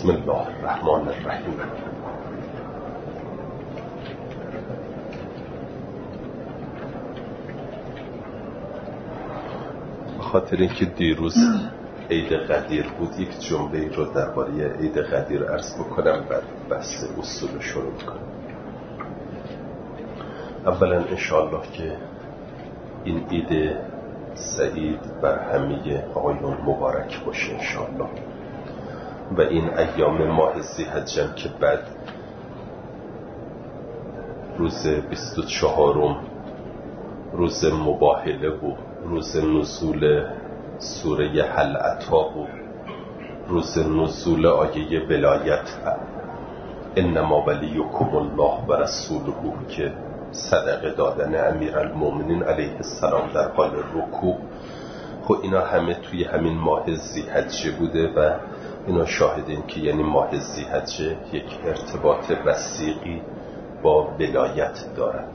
بسم الله الرحمن الرحیم. خاطر اینکه دیروز عید قدیر بود یک جمله رو درباره عید قدیر عرض بکنم بعد بحث اصول شروع کنم. اولا انشاءالله که این عید سعید بر همه آقایون مبارک باشه انشاءالله و این ایام ماه ذی‌حجه که بعد روز 24 روز مباهله بود، روز نزول سوره هل اتی بود، روز نزول آیه ولایت انما ولیکم الله و رسوله که صدقه دادن امیرالمومنین علیه السلام در حال رکوع. خب اینا همه توی همین ماه ذی‌حجه بوده و اینا شاهدین که یعنی ماه ذی‌حجه یک ارتباط وثیقی با ولایت دارد.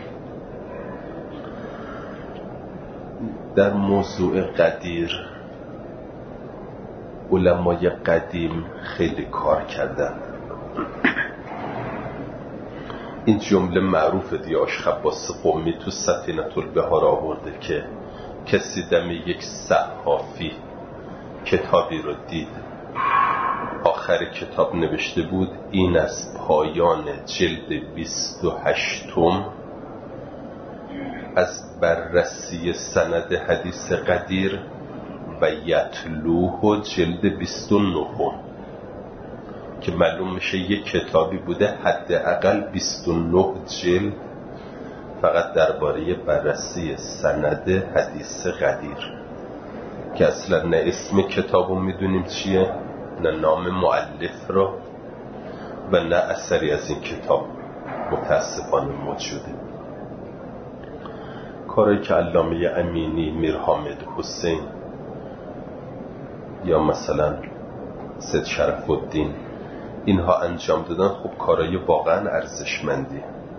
در موضوع قدیر علمای قدیم خیلی کار کردن. این جمله معروف دیاش خباس قمی تو سفینة البحار آورده که کسی دم یک صحافی کتابی رو دید، آخر کتاب نوشته بود این از پایان جلد 28 از بررسی سند حدیث قدیر و یتلوه جلد 29 که معلوم میشه یک کتابی بوده حداقل 29 جلد فقط درباره بررسی سند حدیث قدیر که اصلا نه اسم کتابو میدونیم چیه، نه نام مؤلف رو و نه اثری از این کتاب متاسفانه موجوده. کاری که علامه امینی، میر حامد حسین یا مثلا سید شرف الدین اینها انجام دادن خب کارای واقعا ارزشمندی،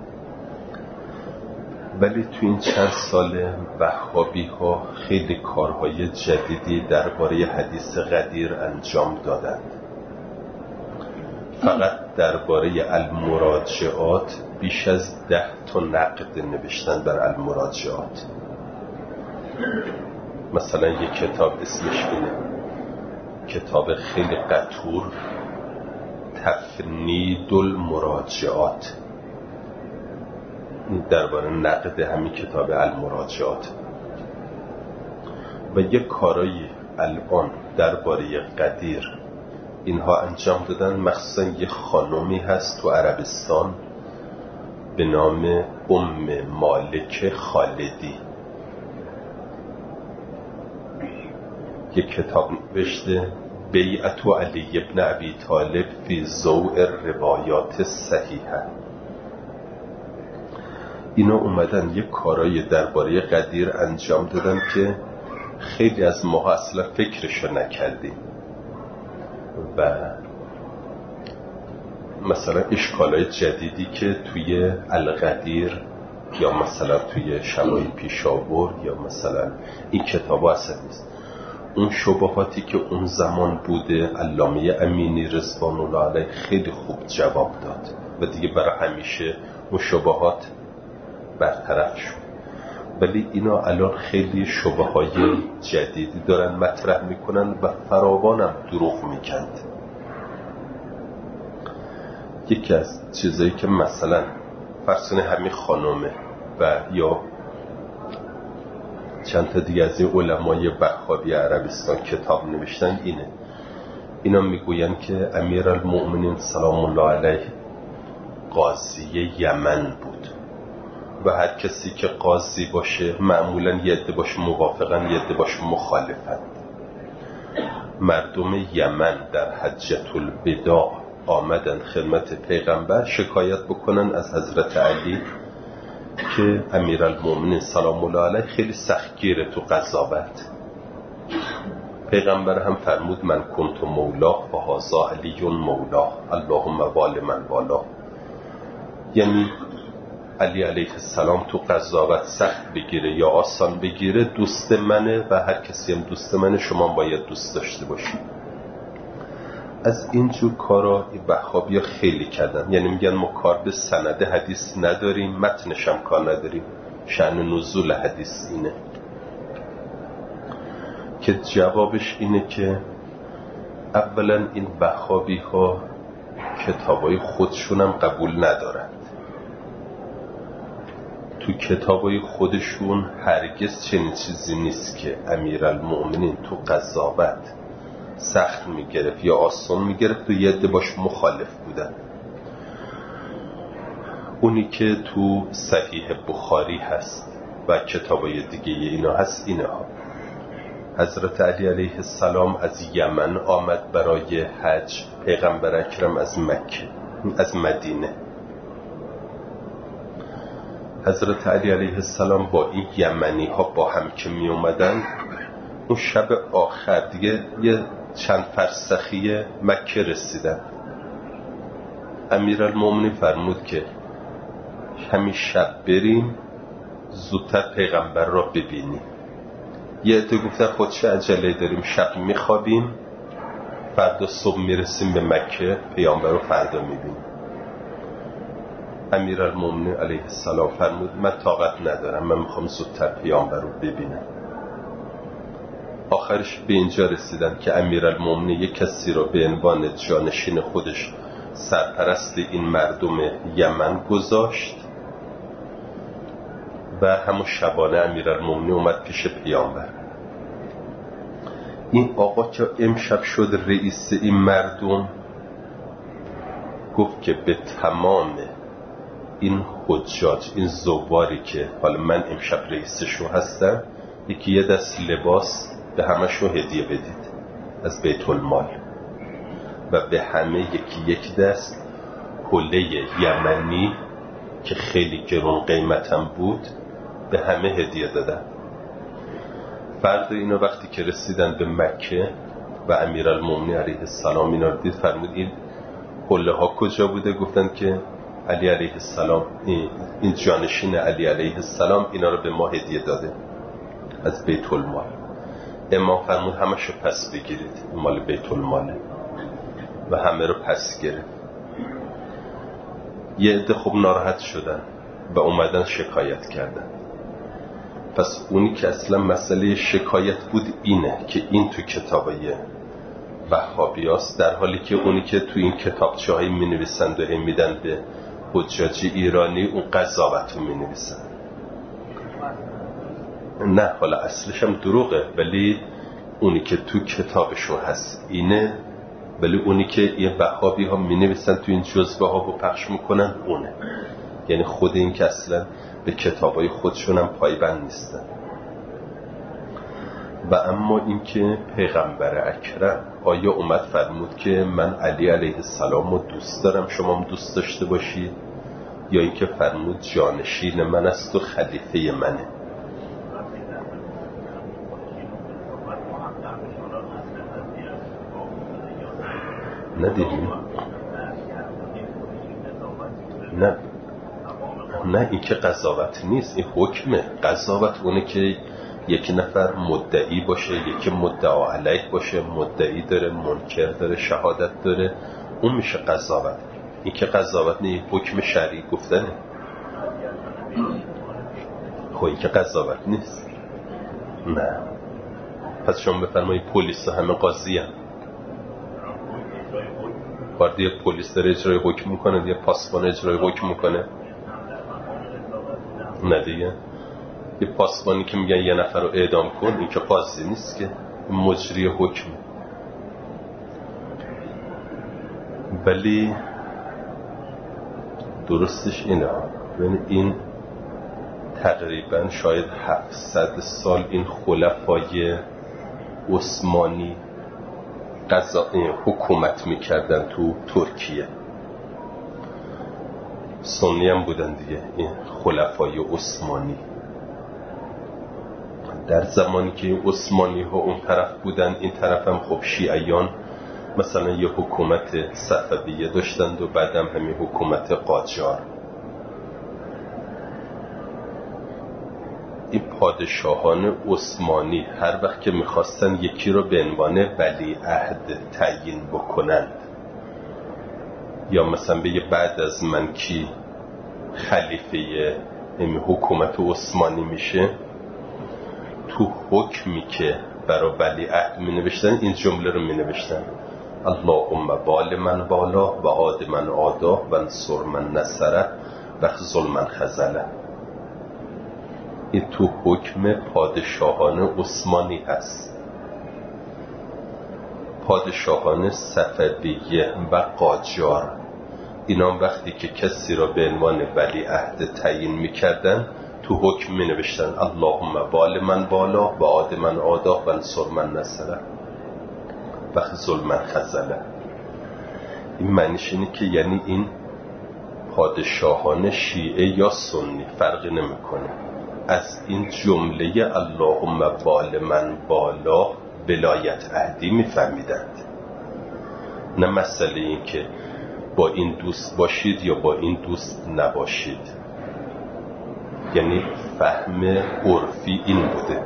ولی تو این چند سال وهابی ها خیلی کارهای جدیدی درباره حدیث قدیر انجام دادند. فقط درباره المراجعات بیش از 10 تا نقد نوشتن در المراجعات. مثلا یک کتاب اسمش اینه، کتاب خیلی قطور، تفنید المراجعات، درباره نقد همین کتاب المراجعات. و یک کارایی الان درباره قدیر اینها انجام دادن. مخصوصا یه خانومی هست تو عربستان به نام مالک خالدی، یک کتاب نوشته بیعت علی ابن ابی طالب فی ضوء الروایات الصحیحه. اینا اومدن یک کارایی درباره قدیر انجام دادن که خیلی از ما اصلا فکرشو نکردیم و مثلا اشکالای جدیدی که توی القدیر یا مثلا توی شمای پیشاور یا مثلا این کتابا اصلا نیست. اون شبهاتی که اون زمان بوده علامه امینی رضوان الله علیه خیلی خوب جواب داد و دیگه برای همیشه اون شبهات برطرف شد. ولی اینا الان خیلی شبههای جدیدی دارن مطرح میکنن و فراوانم دروغ میگند. یکی از چیزایی که مثلا فرسون همین خانومه و یا چند تا دیگه از این علمای وهابی عربستان کتاب نوشتن اینه، اینا میگوین که امیرالمومنین سلام الله علیه قاضی یمن بود و هر کسی که قاضی باشه معمولا یه عده باشه موافقن یه عده باشه مخالفن. مردم یمن در حجة الوداع آمدن خدمت پیغمبر شکایت بکنن از حضرت علی که امیرالمومنین سلام الله علیه خیلی سختگیره تو قضاوت. پیغمبر هم فرمود من کنت مولاه و هذا علی مولاه اللهم وال من والاه، یعنی علی علیه السلام تو قضاوت سخت بگیره یا آسان بگیره دوست منه و هر کسی هم دوست منه، شما باید دوست داشته باشید. از اینجور کارا وهابی‌ها خیلی کردن. یعنی میگن ما کار به سند حدیث نداریم، متنش هم کار نداریم، شأن نزول حدیث اینه. که جوابش اینه که اولا این وهابی‌ها کتابای خودشون هم قبول ندارند. تو کتابای خودشون هرگز چنین چیزی نیست که امیرالمؤمنین تو قضاوت سخت میگرفت یا آسان میگرفت و یه عده باش مخالف بودن. اونی که تو صحیح بخاری هست و کتابای دیگه اینا هست اینه ها: حضرت علی علیه السلام از یمن آمد برای حج، پیغمبر اکرم از مدینه. حضرت علی علیه السلام با این یمنی ها با هم که می اومدن، اون شب آخر دیگه یه چند فرسخی مکه رسیدن. امیرالمومنین فرمود که همین شب بریم زودتر پیغمبر را ببینیم. یه عده گفتن خود چه عجله داریم، شب میخوابیم فردا صبح میرسیم به مکه، پیغمبر رو فردا میبینیم. امیرالمومنین علیه السلام فرمود من طاقت ندارم، من میخوام زودتر پیغمبر رو ببینم. آخرش به اینجا رسیدن که امیرالمومنین یک کسی رو به عنوان جانشین خودش سرپرست این مردم یمن گذاشت و همون شبانه امیرالمومنین اومد پیش پیامبر. این آقا که امشب شد رئیس این مردم گفت که به تمام این حجاج، این زواری که حالا من امشب رئیسشون هستم، یکی یه دست لباس به همشون هدیه بدید از بیت المال و به همه یکی یک دست حله یمنی که خیلی گرون قیمتم بود به همه هدیه دادن. فردا اینا وقتی که رسیدن به مکه و امیرالمومنین علیه السلام اینا رو دید، فرمود این حله ها کجا بوده؟ گفتن که علی علیه السلام، این جانشین علی علیه السلام اینا رو به ما هدیه داده از بیت المال. امام فرمود همه شو پس بگیرید، مال بیت الماله، و همه رو پس گرفت. یه عده خوب ناراحت شدن و اومدن شکایت کردن. پس اونی که اصلا مسئله شکایت بود اینه که این تو کتابای وهابیاست، در حالی که اونی که تو این کتابچه‌های می‌نویسند و میدن به حجاج ایرانی اون قضاوت رو می‌نویسن. نه حالا اصلش هم دروغه، ولی اونی که تو کتابشون هست اینه، ولی اونی که این وهابی ها می‌نویسن تو این جزوه ها و پخش میکنن اونه. یعنی خود این که اصلا به کتابای خودشون هم پایبند نیستن. و اما این که پیغمبر اکرم آیا اومد فرمود که من علی علیه السلام رو دوست دارم شما هم دوست داشته باشید، یا این که فرمود جانشین من است و خلیفه منه؟ ندیدیم؟ نه این که قضاوت نیست، این حکمه. قضاوت اونه که یک نفر مدعی باشه، یکی مدعا علیه باشه، مدعی داره، منکر داره، شهادت داره، اون میشه قضاوت. این که قضاوت نه، حکم شرعی گفتنه. خب این که قضاوت نیست. نه پس شما بفرمایید پلیس همه قاضی هم. باردی پلیس داره اجرای حکم میکنه، دیگه پاسبان اجرای حکم میکنه. نه دیگه یه پاسبانی که میگن یه نفر رو اعدام کن، این که قاضی نیست که، مجری حکم. ولی درستش اینه، یعنی این تقریبا شاید 700 سال این خلفای عثمانی حکومت میکردن تو ترکیه. سنی هم بودن دیگه این خلفای عثمانی. در زمانی که عثمانی ها اون طرف بودن، این طرف هم خب شیعیان مثلا یه حکومت صفویه داشتند و بعدم همین حکومت قاجار. این پادشاهان عثمانی هر وقت که میخواستن یکی رو به عنوان ولیعهد تعیین بکنند، یا مثلا بگه بعد از من کی خلیفه حکومت عثمانی میشه، تو حکمی که برای ولیعهد می نوشتن این جمله رو می نوشتن: اللهم بال من بالا و عاد من عادا و انصر من نصره و خذل من خذله. این تو حکم پادشاهان عثمانی هست. پادشاهان صفویه و قاجار اینا وقتی که کسی را به عنوان ولیعهد تعیین میکردن تو حکم می نوشتن: اللهم بال من بالا و عاد من عادا و انصر من نصره و خذل من خذله. این معنیش اینه که یعنی این پادشاهان شیعه یا سنی فرق نمیکنه، از این جمله اللهم بال من بالا ولایت عهدی میفهمیدند، نه مسئله این که با این دوست باشید یا با این دوست نباشید. یعنی فهم عرفی این بوده.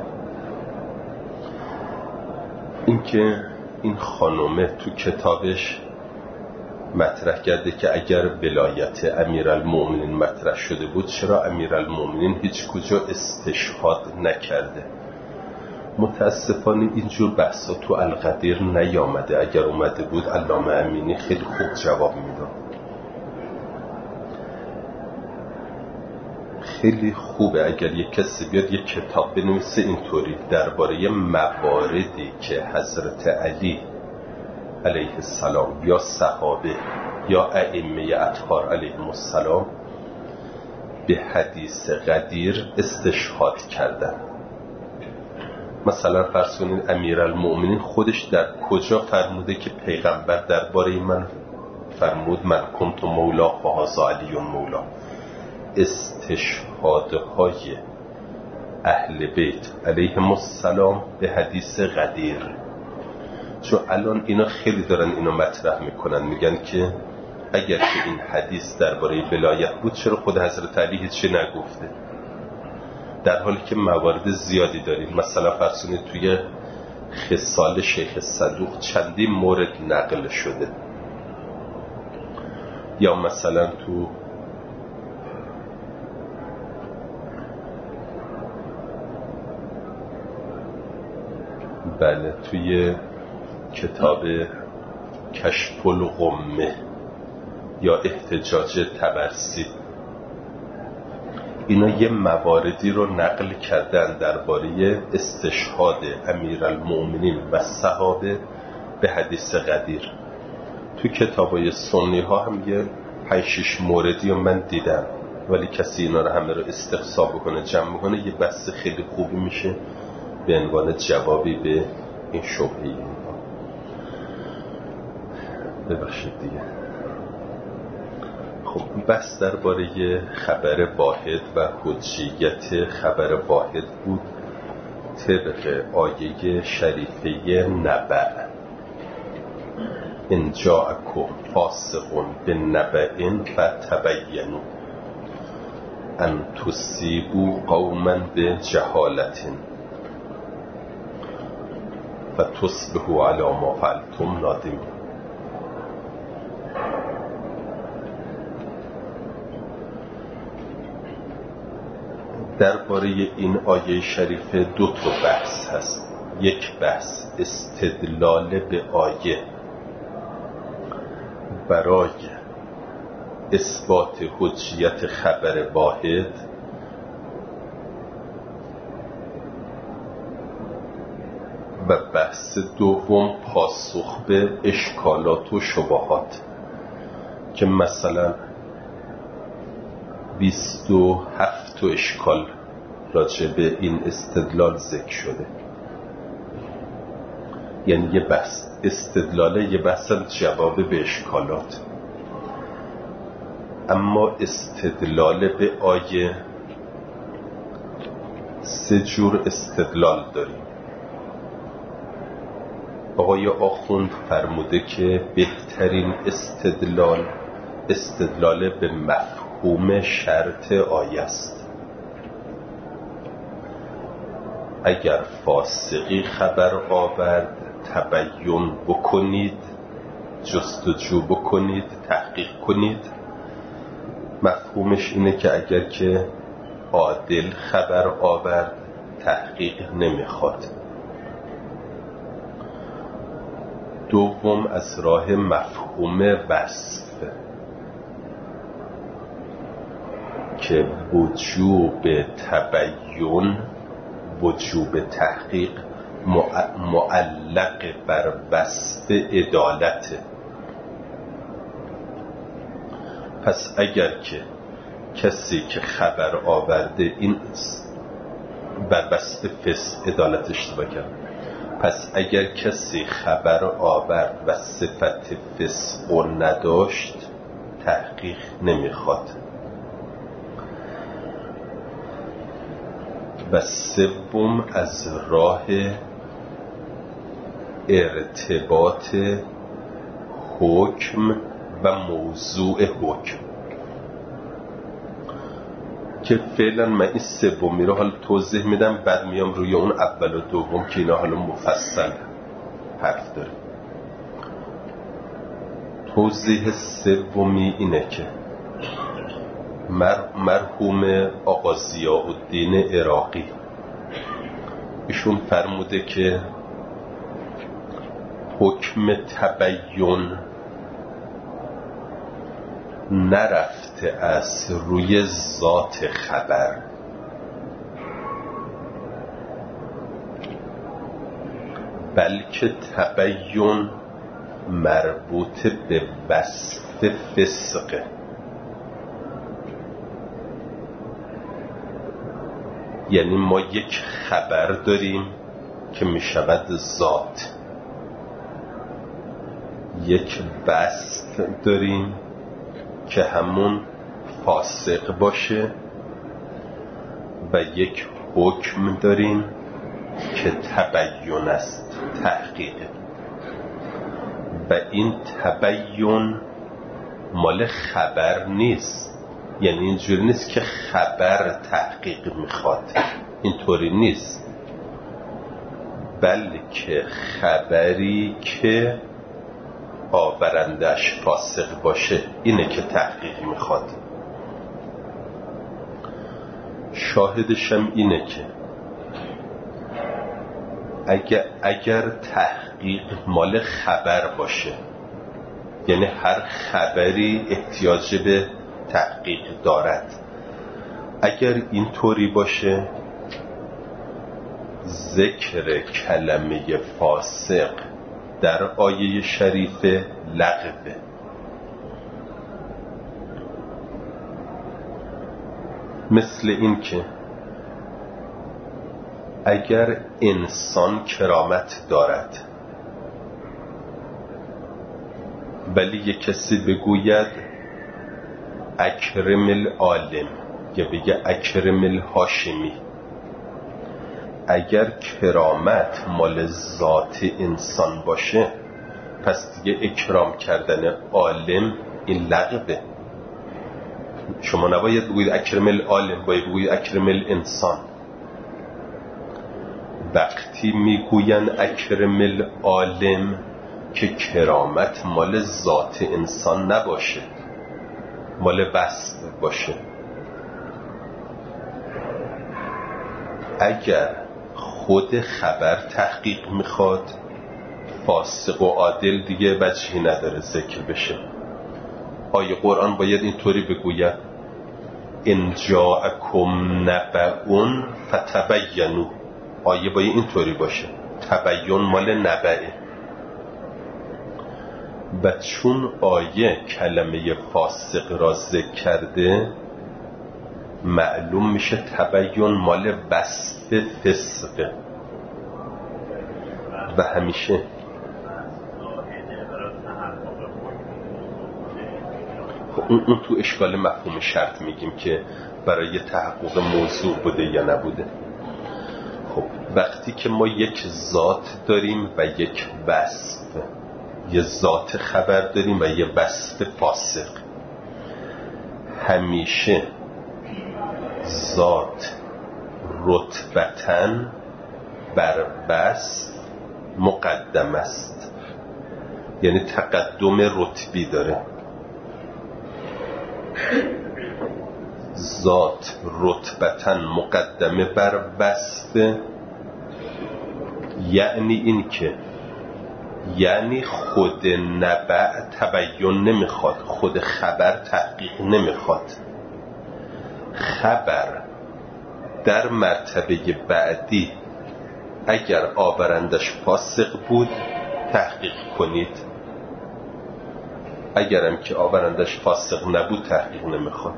اینکه این خانومه تو کتابش مطرح کرده که اگر ولایت امیرالمومنین مطرح شده بود چرا امیرالمومنین هیچ کجا استشهاد نکرده. متاسفانه اینجور بحثا تو القدیر نیامده. اگر اومده بود علامه امینی خیلی خوب جواب میداد. خیلی خوبه اگر یک کسی بیاد یک کتاب بنویسه اینطوری درباره مواردی که حضرت علی علیه السلام یا صحابه یا ائمه اطهار علیهم السلام به حدیث غدیر استشهاد کردن. مثلا فرض کنید امیرالمؤمنین خودش در کجا فرموده که پیغمبر درباره من فرمود من کنت مولا و هذا علی مولا. استشهادهای اهل بیت علیهم السلام به حدیث غدیر، چون الان اینا خیلی دارن اینو مطرح میکنن، میگن که اگر که این حدیث درباره ولایت بود چرا خود حضرت علی هیچی نگفته، در حالی که موارد زیادی داریم. مثلا فرض کنید توی خصال شیخ صدوق چندین مورد نقل شده، یا مثلا تو توی کتاب کشف الغمه یا احتجاج طبرسی اینا یه مواردی رو نقل کردن درباره استشهاد امیرالمؤمنین و صحابه به حدیث غدیر. تو کتابای سنی ها هم یه 5-6 موردی رو من دیدم، ولی کسی اینا رو همه رو استقصا بکنه جمع بکنه یه بحث خیلی خوبی میشه به عنوان جوابی به این شبهه. ببخشید دیگه. خب بس درباره خبر واحد و حجیت خبر واحد بود. طبق آیه شریفه نبأ ان جاءکم فاسق بنبأ فتبینوا ان تصیبوا قوما بجهالة فتصبحوا علی ما فعلتم نادمین. درباره این آیه شریفه 2 بحث هست. یک بحث استدلال به آیه برای اثبات حجیت خبر واحد، و بحث دوم پاسخ به اشکالات و شبهات که مثلا 27 اشکال راجع به این استدلال ذکر شده. یعنی یه بحث استدلاله، یه بحث جواب به اشکالات. اما استدلال به آیه 3 جور استدلال داریم. آقای آخوند فرموده که بهترین استدلال به مفهوم شرط آیه است. اگر فاسقی خبر آورد تبیین بکنید، جستجو بکنید، تحقیق کنید. مفهومش اینه که اگر که عادل خبر آورد تحقیق نمیخواد. دوم از راه مفهوم وصف که وجوب تبیین، وجوب تحقیق معلق بر وصف عدالته. پس اگر که کسی که خبر آورده این بر وصف فسق عدالت اشتباه کرد، پس اگر کسی خبر آورد و صفت فسق نداشت تحقیق نمیخواد. و سوم از راه ارتباط حکم و موضوع حکم که فعلا من این سومی رو حالا توضیح میدم، بعد میام روی اون اول و دوم که اینا حالا مفصل حرف داره. توضیح سومی اینه که مرحوم آقا ضیاءالدین عراقی ایشون فرموده که حکم تبیین نرفته از روی ذات خبر، بلکه تبیین مربوط به وصف فسقه. یعنی ما یک خبر داریم که می شود ذات، یک وصف داریم که همون فاسق باشه و یک حکم داریم که تبیین است، تحقیقه. و این تبیین مال خبر نیست، یعنی اینجوری نیست که خبر تحقیق میخواد، اینطوری نیست، بلکه خبری که آورندش فاسق باشه اینه که تحقیق میخواد. شاهدشم اینه که اگر تحقیق مال خبر باشه، یعنی هر خبری احتیاج به تحقیق دارد، اگر اینطوری باشه ذکر کلمه فاسق در آیه شریفه لغوه. مثل این که اگر انسان کرامت دارد ولی یک کسی بگوید اکرم العالم یا بگه اکرم الهاشمی، اگر کرامت مال ذات انسان باشه پس دیگه اکرام کردن عالم این لغوه. شما نباید بگوید اکرم العالم، باید بگوید اکرم الانسان. وقتی میگوین اکرم العالم که کرامت مال ذات انسان نباشه، مال وصف باشه. اگر خود خبر تحقیق میخواد، فاسق و عادل دیگه وجهی نداره ذکر بشه. آیه قرآن باید اینطوری بگوید ان جاءکم نبأ فتبینوا. آیه باید اینطوری باشه، تبیین مال نبأه. و چون آیه کلمه فاسق را ذکر کرده، معلوم میشه تبیین مال وصف فسقه. و همیشه اون تو اشکال مفهوم شرط میگیم که برای تحقق موضوع بوده یا نبوده. خب وقتی که ما یک ذات داریم و یک وصف، یه ذات خبر داریم و یه وصف فاسق، همیشه ذات رتبتاً بر بس مقدم است، یعنی تقدم رتبی داره. ذات رتبتاً مقدمه بر وصف، یعنی این که یعنی خود نبع تبیین نمیخواد، خود خبر تحقیق نمیخواد. خبر در مرتبه بعدی اگر آورندش فاسق بود تحقیق کنید، اگرم که آورندش فاسق نبود تحقیق نمیخواد.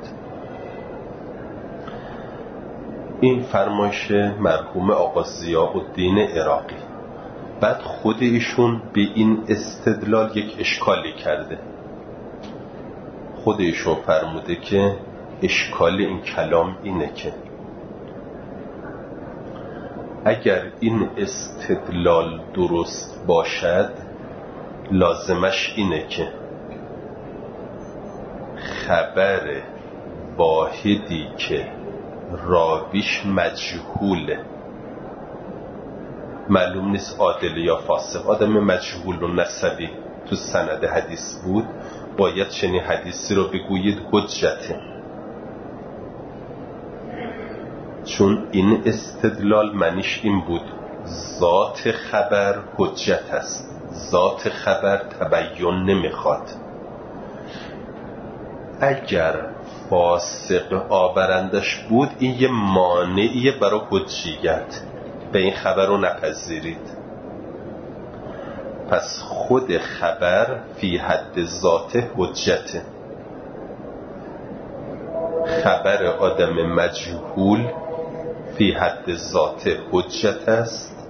این فرمایش مرحوم آقا ضیاءالدین عراقی. بعد خود ایشون به این استدلال یک اشکالی کرده. خود ایشون فرموده که اشکال این کلام اینه که اگر این استدلال درست باشد لازمش اینه که خبر واحدی که راویش مجهوله، معلوم نیست عادل یا فاسق، آدم مجهول و نسبی تو سند حدیث بود، باید چنین حدیثی رو بگویید حجته. چون این استدلال معنیش این بود ذات خبر حجت است، ذات خبر تبیین نمیخواد. اگر فاسق آورندش بود این یه مانعیه برای حجیت، به این خبر رو نپذیرید. پس خود خبر فی حد ذات حجته. خبر آدم مجهول فی حد ذات حجت است.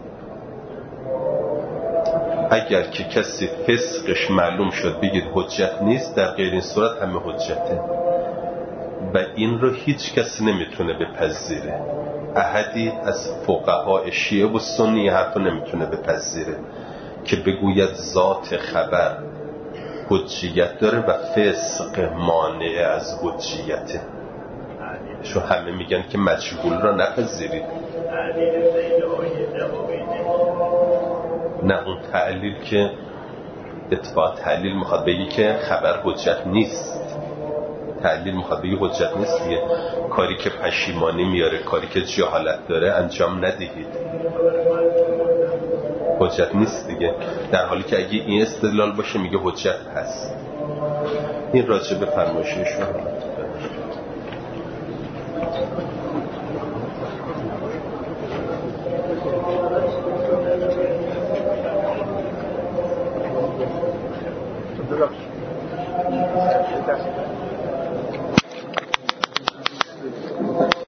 اگر که کسی فسقش معلوم شد بگید حجت نیست، در غیر این صورت همه حجته و این رو هیچ کسی نمیتونه بپذیره. احدی از فقهای شیعه و سنی حرف نمیتونه بپذیره که بگوید ذات خبر حجیت داره و فسق مانع از حجیته. چون همه میگن که مجهول را نپذیرید. نه اون تعلیل که اتفاق تعلیل میخواد بگی که خبر حجت نیست، تعلیل میخواد بگی حجت نیست دیگه. کاری که پشیمانی میاره، کاری که جهالت داره انجام ندهید، حجت نیست دیگه. در حالی که اگه این استدلال باشه میگه حجت هست. این راجع به فرمایششون